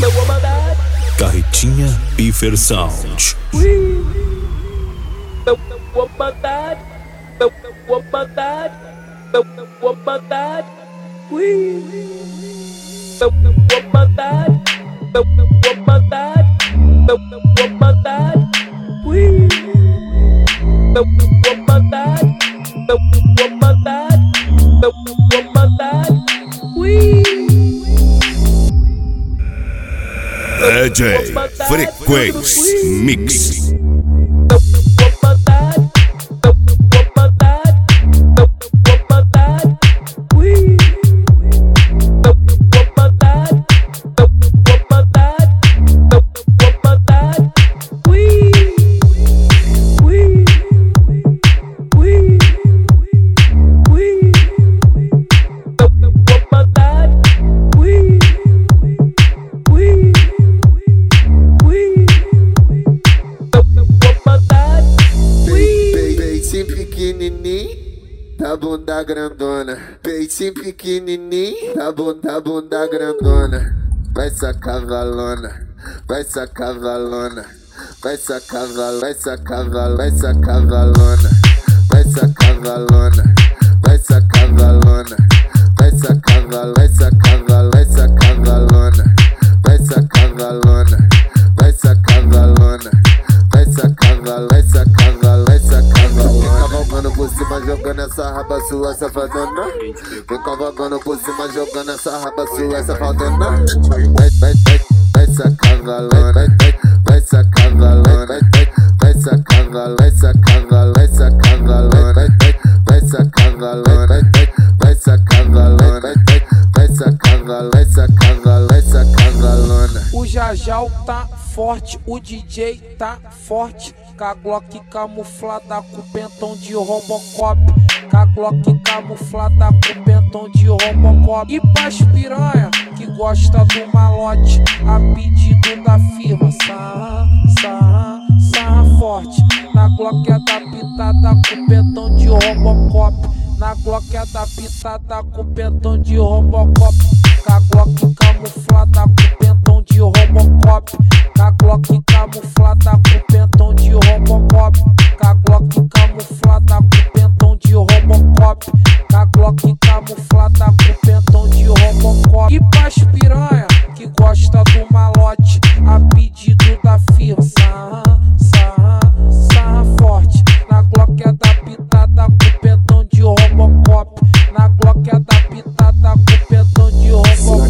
Carretinha Piffer Sound. DJ Frequência Mix. Da bunda grandona, peitinho pequenininho, da bunda grandona. Vai sacar valona, vai sacar valona, vai sacar valona, vai sacar valona, vai sacar valona, vai sacar valona, vai sacar valona, vai sacar valona, vai sacar valona, vai sacar valona, vai sacar valona, vai sacar valona, vai sacar valona, vai sacar valona, vai sacar valona. Cavalgando por cima, jogando essa raba sua safadona. Vem cavalgando por cima, jogando essa raba sua safadona. Vai sacar valona, vai sacar valona, vai sacar valona, vai sacar valona, vai sacar valona, vai sacar valona, vai sacar valona, vai sacar valona, vai sacar valona, vai sacar valona. O Jajal tá forte, o DJ tá forte. Com a Glock camuflada com pentão de Robocop. Com a Glock camuflada com pentão de Robocop. E pras piranha que gosta do malote, a pedido da firma, sarra forte. Na Glock é da pitada com pentão de Robocop. Na Glock é da pitada com pentão de Robocop. Com a Glock